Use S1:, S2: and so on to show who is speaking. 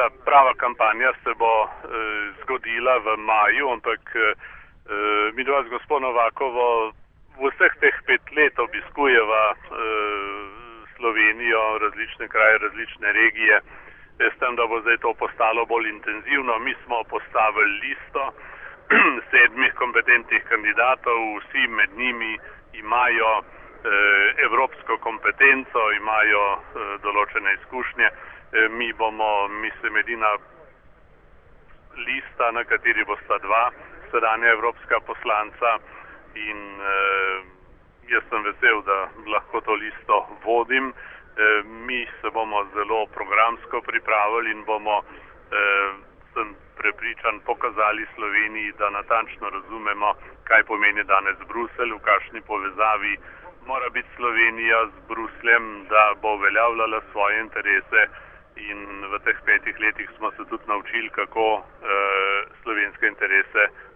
S1: Tista prava kampanja se bo zgodila v maju, ampak mi dva z gospod Novakovo vseh teh 5 let obiskujeva Slovenijo, različne kraje, različne regije. S tem, da bo zdaj to postalo bolj intenzivno. Mi smo postavili listo 7 kompetentnih kandidatov, vsi med njimi imajo evropsko kompetenco, imajo določene izkušnje. Mi bomo, mislim, edina lista, na kateri bosta 2 sedanja evropska poslanca in jaz sem vesel, da lahko to listo vodim. Mi se bomo zelo programsko pripravili in bomo, sem prepričan, pokazali Sloveniji, da natančno razumemo, kaj pomeni danes Bruselj, v kakšni povezavi mora biti Slovenija z Brusljem, da bo uveljavljala svoje interese. In v teh 5 letih smo se tudi naučili, kako slovenske interese